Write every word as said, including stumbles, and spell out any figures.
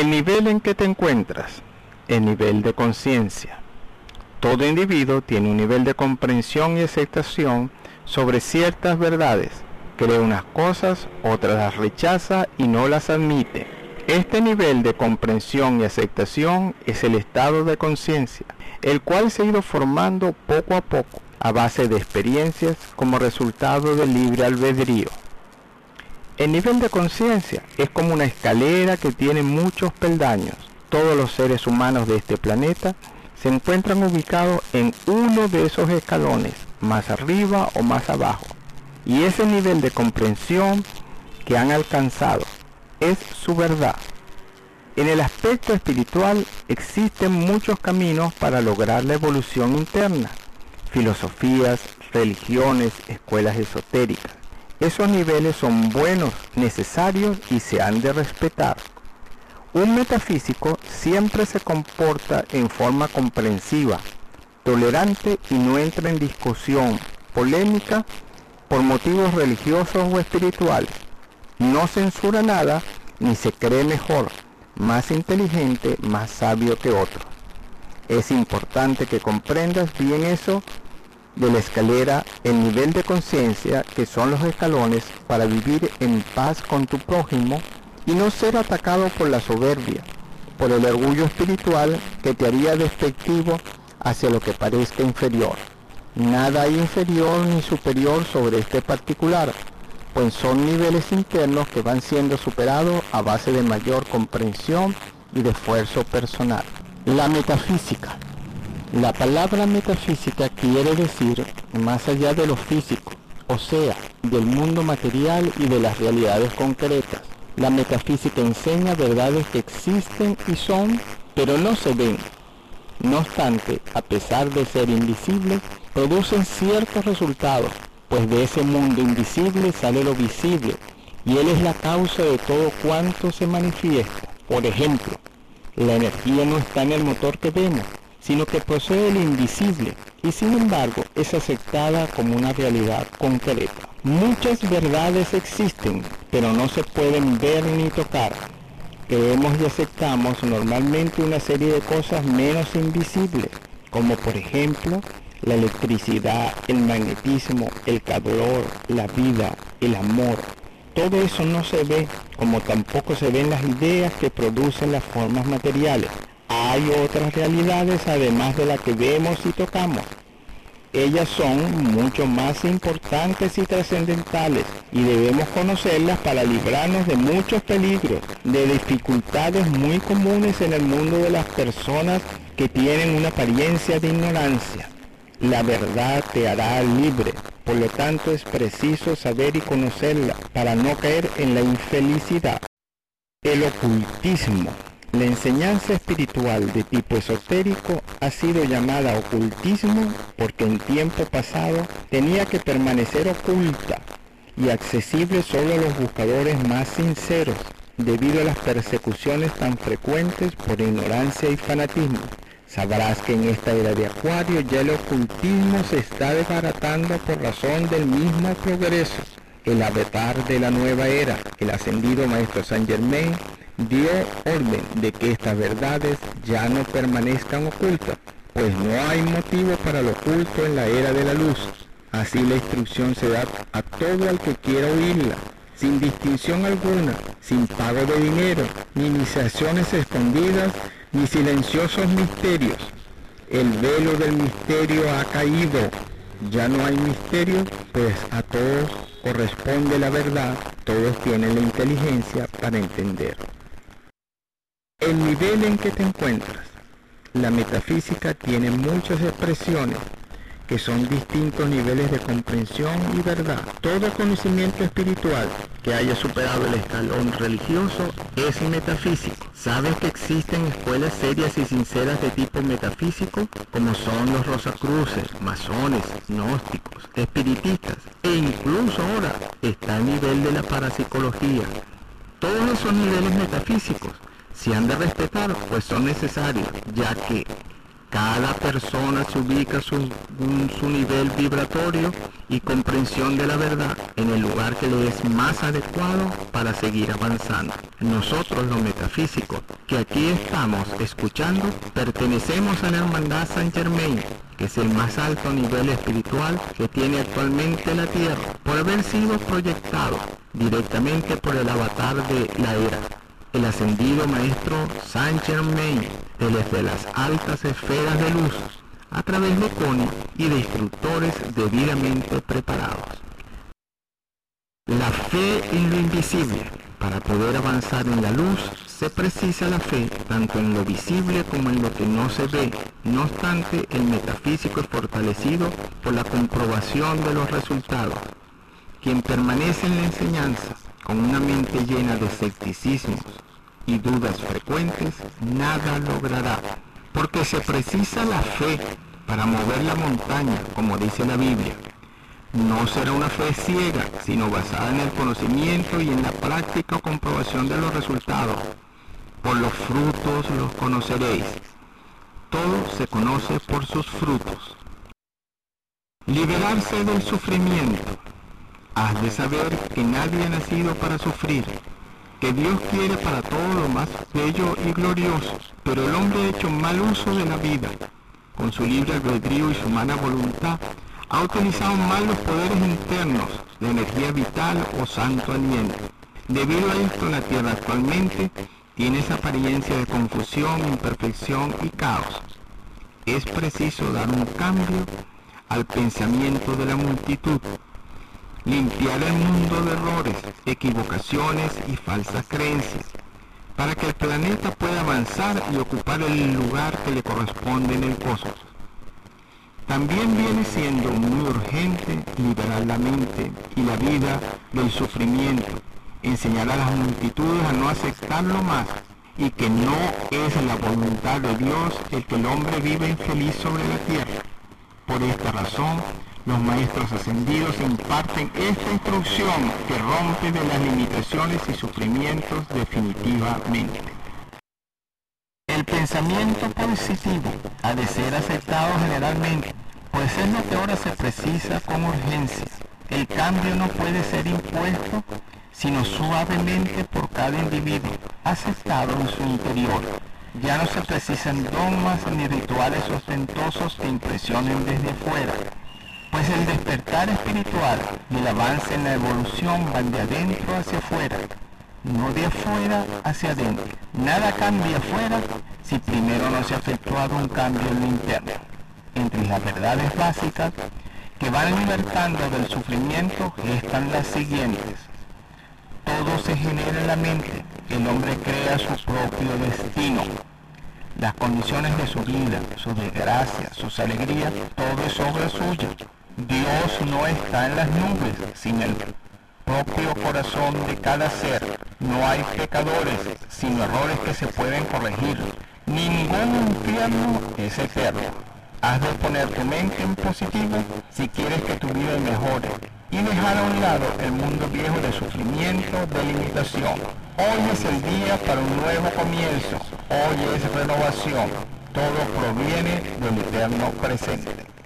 El nivel en que te encuentras, el nivel de conciencia. Todo individuo tiene un nivel de comprensión y aceptación sobre ciertas verdades. Cree unas cosas, otras las rechaza y no las admite. Este nivel de comprensión y aceptación es el estado de conciencia, el cual se ha ido formando poco a poco a base de experiencias como resultado del libre albedrío. El nivel de conciencia es como una escalera que tiene muchos peldaños. Todos los seres humanos de este planeta se encuentran ubicados en uno de esos escalones, más arriba o más abajo. Y ese nivel de comprensión que han alcanzado es su verdad. En el aspecto espiritual existen muchos caminos para lograr la evolución interna, filosofías, religiones, escuelas esotéricas. Esos niveles son buenos, necesarios y se han de respetar. Un metafísico siempre se comporta en forma comprensiva, tolerante y no entra en discusión polémica por motivos religiosos o espirituales. No censura nada ni se cree mejor, más inteligente, más sabio que otros. Es importante que comprendas bien eso de la escalera, el nivel de conciencia que son los escalones para vivir en paz con tu prójimo y no ser atacado por la soberbia, por el orgullo espiritual que te haría despectivo hacia lo que parezca inferior. Nada hay inferior ni superior sobre este particular, pues son niveles internos que van siendo superados a base de mayor comprensión y de esfuerzo personal. La metafísica. La palabra metafísica quiere decir más allá de lo físico, o sea, del mundo material y de las realidades concretas. La metafísica enseña verdades que existen y son, pero no se ven. No obstante, a pesar de ser invisibles, producen ciertos resultados, pues de ese mundo invisible sale lo visible, y él es la causa de todo cuanto se manifiesta. Por ejemplo, la energía no está en el motor que vemos, sino que posee el invisible, y sin embargo es aceptada como una realidad concreta. Muchas verdades existen, pero no se pueden ver ni tocar. Creemos y aceptamos normalmente una serie de cosas menos invisibles, como por ejemplo la electricidad, el magnetismo, el calor, la vida, el amor. Todo eso no se ve, como tampoco se ven las ideas que producen las formas materiales. Hay otras realidades además de las que vemos y tocamos. Ellas son mucho más importantes y trascendentales y debemos conocerlas para librarnos de muchos peligros, de dificultades muy comunes en el mundo de las personas que tienen una apariencia de ignorancia. La verdad te hará libre, por lo tanto es preciso saber y conocerla para no caer en la infelicidad. El ocultismo. La enseñanza espiritual de tipo esotérico ha sido llamada ocultismo porque en tiempo pasado tenía que permanecer oculta y accesible solo a los buscadores más sinceros, debido a las persecuciones tan frecuentes por ignorancia y fanatismo. Sabrás que en esta era de Acuario ya el ocultismo se está desbaratando por razón del mismo progreso. El avatar de la nueva era, el ascendido Maestro Saint Germain, dio orden de que estas verdades ya no permanezcan ocultas, pues no hay motivo para lo oculto en la era de la luz. Así la instrucción se da a todo el que quiera oírla, sin distinción alguna, sin pago de dinero, ni iniciaciones escondidas, ni silenciosos misterios. El velo del misterio ha caído, ya no hay misterio, pues a todos corresponde la verdad, todos tienen la inteligencia para entender. El nivel en que te encuentras. La metafísica tiene muchas expresiones que son distintos niveles de comprensión y verdad. Todo conocimiento espiritual que haya superado el escalón religioso es metafísico. ¿Sabes que existen escuelas serias y sinceras de tipo metafísico, como son los Rosacruces, masones, gnósticos, espiritistas, e incluso ahora está el nivel de la parapsicología? Todos esos niveles metafísicos se han de respetar, pues son necesarios, ya que Cada persona se ubica según su nivel vibratorio y comprensión de la verdad en el lugar que le es más adecuado para seguir avanzando. Nosotros, los metafísicos, que aquí estamos escuchando, pertenecemos a la Hermandad Saint Germain, que es el más alto nivel espiritual que tiene actualmente la Tierra, por haber sido proyectado directamente por el avatar de la era, el ascendido Maestro Saint Germain, desde las altas esferas de luz, a través de Koni y de instructores debidamente preparados. La fe en lo invisible. Para poder avanzar en la luz, se precisa la fe tanto en lo visible como en lo que no se ve. No obstante, el metafísico es fortalecido por la comprobación de los resultados. Quien permanece en la enseñanza con una mente llena de escepticismos y dudas frecuentes, nada logrará, porque se precisa la fe para mover la montaña, como dice la Biblia. No será una fe ciega, sino basada en el conocimiento y en la práctica o comprobación de los resultados. Por los frutos los conoceréis. Todo se conoce por sus frutos. Liberarse del sufrimiento. Has de saber que nadie ha nacido para sufrir, que Dios quiere para todo lo más bello y glorioso, pero el hombre ha hecho mal uso de la vida. Con su libre albedrío y su humana voluntad, ha utilizado mal los poderes internos, de energía vital o santo aliento. Debido a esto, la Tierra actualmente tiene esa apariencia de confusión, imperfección y caos. Es preciso dar un cambio al pensamiento de la multitud, limpiar el mundo de errores, equivocaciones y falsas creencias, para que el planeta pueda avanzar y ocupar el lugar que le corresponde en el cosmos. También viene siendo muy urgente liberar la mente y la vida del sufrimiento, enseñar a las multitudes a no aceptarlo más y que no es la voluntad de Dios el que el hombre viva infeliz sobre la tierra. Por esta razón, los maestros ascendidos imparten esta instrucción que rompe de las limitaciones y sufrimientos definitivamente. El pensamiento positivo ha de ser aceptado generalmente, pues es lo que ahora se precisa con urgencia. El cambio no puede ser impuesto, sino suavemente por cada individuo, aceptado en su interior. Ya no se precisan dogmas ni rituales ostentosos que impresionen desde fuera, pues el despertar espiritual y el avance en la evolución van de adentro hacia afuera, no de afuera hacia adentro. Nada cambia afuera si primero no se ha efectuado un cambio en lo interno. Entre las verdades básicas que van libertando del sufrimiento están las siguientes. Todo se genera en la mente. El hombre crea su propio destino. Las condiciones de su vida, sus desgracias, sus alegrías, todo es obra suya. Dios no está en las nubes, sino en el propio corazón de cada ser. No hay pecadores, sino errores que se pueden corregir. Ningún infierno es eterno. Has de poner tu mente en positivo si quieres que tu vida mejore y dejar a un lado el mundo viejo de sufrimiento, de limitación. Hoy es el día para un nuevo comienzo. Hoy es renovación. Todo proviene del eterno presente.